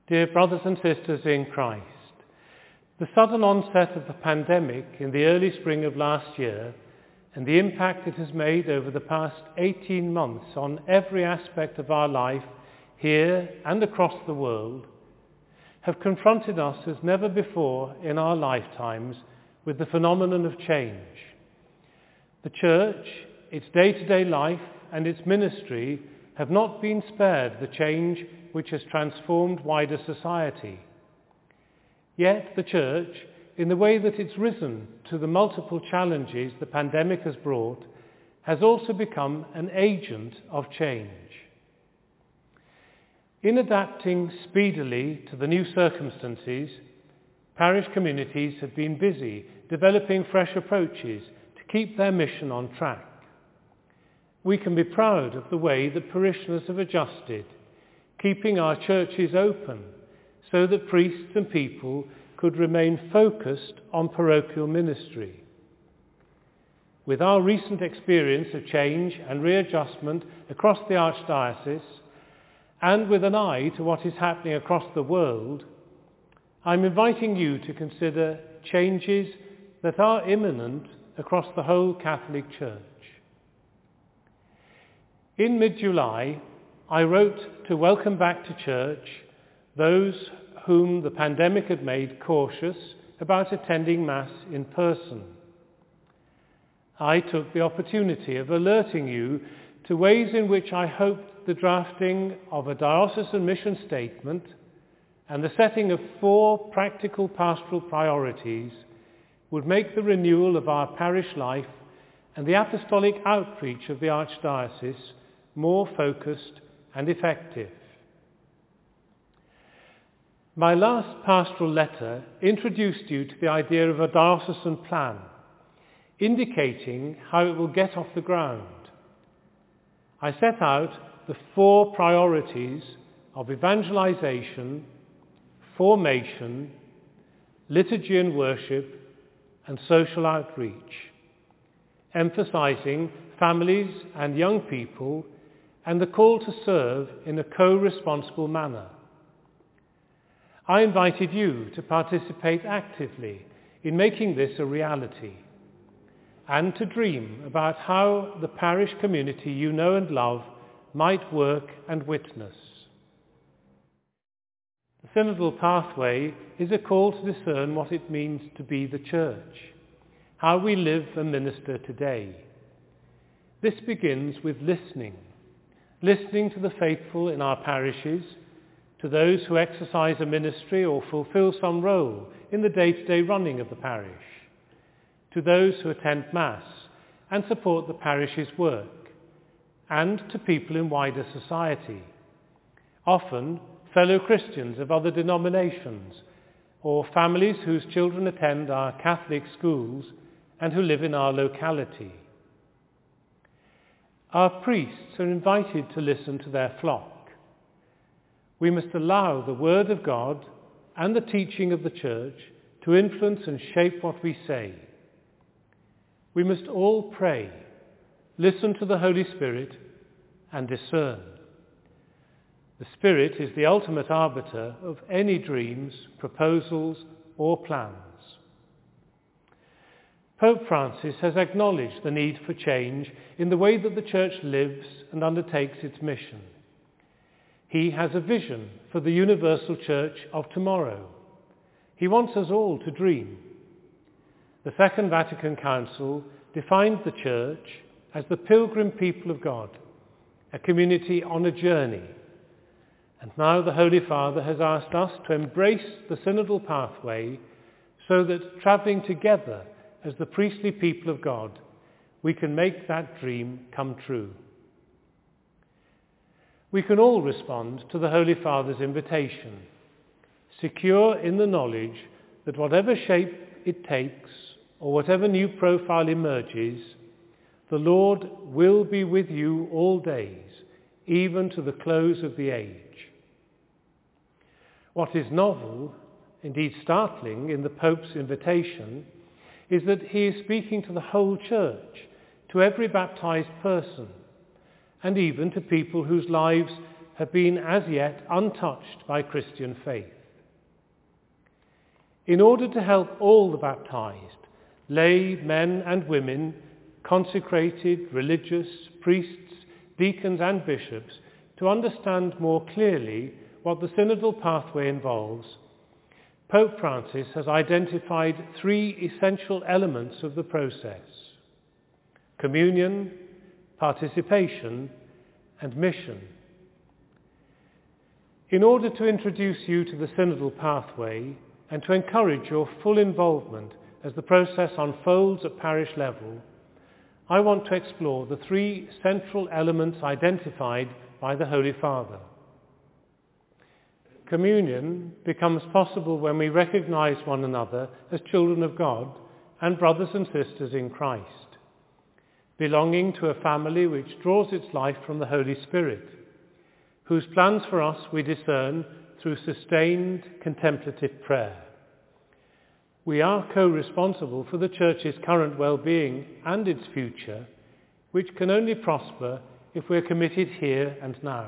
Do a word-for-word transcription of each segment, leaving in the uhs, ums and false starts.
Dear brothers and sisters in Christ, the sudden onset of the pandemic in the early spring of last year and the impact it has made over the past eighteen months on every aspect of our life here and across the world have confronted us as never before in our lifetimes with the phenomenon of change. The Church, its day-to-day life and its ministry have not been spared the change which has transformed wider society. Yet the Church, in the way that it's risen to the multiple challenges the pandemic has brought, has also become an agent of change. In adapting speedily to the new circumstances, parish communities have been busy developing fresh approaches to keep their mission on track. We can be proud of the way that parishioners have adjusted, keeping our churches open so that priests and people could remain focused on parochial ministry. With our recent experience of change and readjustment across the Archdiocese, and with an eye to what is happening across the world, I'm inviting you to consider changes that are imminent across the whole Catholic Church. In mid-July, I wrote to welcome back to church those whom the pandemic had made cautious about attending Mass in person. I took the opportunity of alerting you to ways in which I hoped the drafting of a diocesan mission statement and the setting of four practical pastoral priorities would make the renewal of our parish life and the apostolic outreach of the Archdiocese more focused and effective. My last pastoral letter introduced you to the idea of a diocesan plan, indicating how it will get off the ground. I set out the four priorities of evangelization, formation, liturgy and worship, and social outreach, emphasizing families and young people and the call to serve in a co-responsible manner. I invited you to participate actively in making this a reality and to dream about how the parish community you know and love might work and witness. The synodal pathway is a call to discern what it means to be the Church, how we live and minister today. This begins with listening, listening to the faithful in our parishes, to those who exercise a ministry or fulfill some role in the day-to-day running of the parish, to those who attend Mass and support the parish's work, and to people in wider society, often fellow Christians of other denominations, or families whose children attend our Catholic schools and who live in our locality. Our priests are invited to listen to their flock. We must allow the Word of God and the teaching of the Church to influence and shape what we say. We must all pray, listen to the Holy Spirit, and discern. The Spirit is the ultimate arbiter of any dreams, proposals, or plans. Pope Francis has acknowledged the need for change in the way that the Church lives and undertakes its mission. He has a vision for the universal Church of tomorrow. He wants us all to dream. The Second Vatican Council defined the Church as the pilgrim people of God, a community on a journey. And now the Holy Father has asked us to embrace the synodal pathway so that, travelling together as the priestly people of God, we can make that dream come true. We can all respond to the Holy Father's invitation, secure in the knowledge that whatever shape it takes or whatever new profile emerges, the Lord will be with you all days, even to the close of the age. What is novel, indeed startling, in the Pope's invitation is that he is speaking to the whole Church, to every baptized person, and even to people whose lives have been as yet untouched by Christian faith. In order to help all the baptized, lay men and women, consecrated, religious, priests, deacons and bishops, to understand more clearly what the synodal pathway involves, Pope Francis has identified three essential elements of the process: communion, participation, and mission. In order to introduce you to the synodal pathway and to encourage your full involvement as the process unfolds at parish level, I want to explore the three central elements identified by the Holy Father. Communion becomes possible when we recognize one another as children of God and brothers and sisters in Christ, belonging to a family which draws its life from the Holy Spirit, whose plans for us we discern through sustained contemplative prayer. We are co-responsible for the Church's current well-being and its future, which can only prosper if we're committed here and now.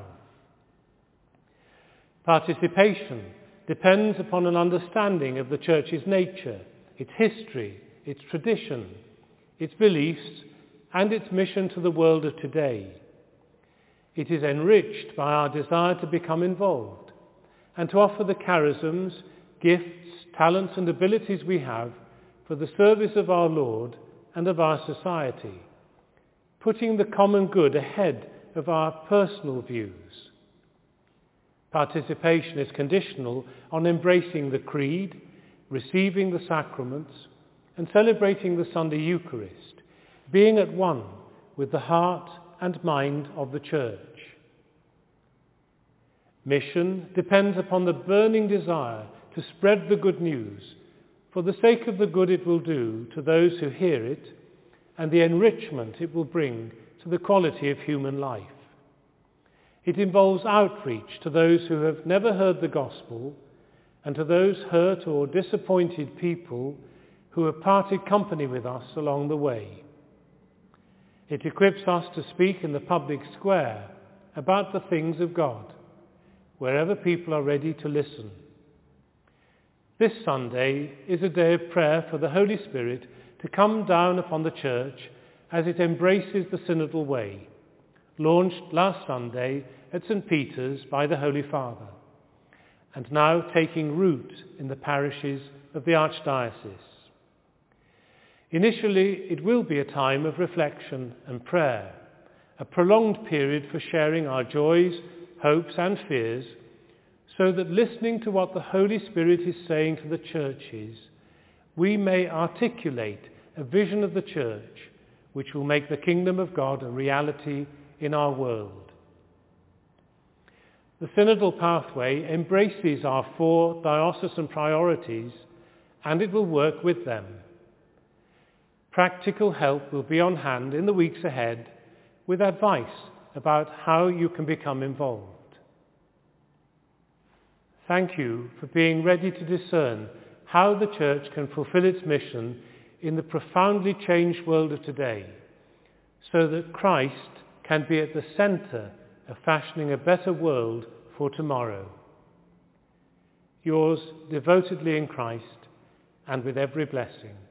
Participation depends upon an understanding of the Church's nature, its history, its tradition, its beliefs, and its mission to the world of today. It is enriched by our desire to become involved and to offer the charisms, gifts, talents and abilities we have for the service of our Lord and of our society, putting the common good ahead of our personal views. Participation is conditional on embracing the Creed, receiving the sacraments, and celebrating the Sunday Eucharist, being at one with the heart and mind of the Church. Mission depends upon the burning desire to spread the good news for the sake of the good it will do to those who hear it and the enrichment it will bring to the quality of human life. It involves outreach to those who have never heard the gospel and to those hurt or disappointed people who have parted company with us along the way. It equips us to speak in the public square about the things of God, wherever people are ready to listen. This Sunday is a day of prayer for the Holy Spirit to come down upon the Church as it embraces the synodal way, launched last Sunday at Saint Peter's by the Holy Father, and now taking root in the parishes of the Archdiocese. Initially, it will be a time of reflection and prayer, a prolonged period for sharing our joys, hopes and fears, so that listening to what the Holy Spirit is saying to the churches, we may articulate a vision of the Church which will make the kingdom of God a reality in our world. The synodal pathway embraces our four diocesan priorities, and it will work with them. Practical help will be on hand in the weeks ahead with advice about how you can become involved. Thank you for being ready to discern how the Church can fulfill its mission in the profoundly changed world of today, so that Christ can be at the centre of fashioning a better world for tomorrow. Yours devotedly in Christ and with every blessing.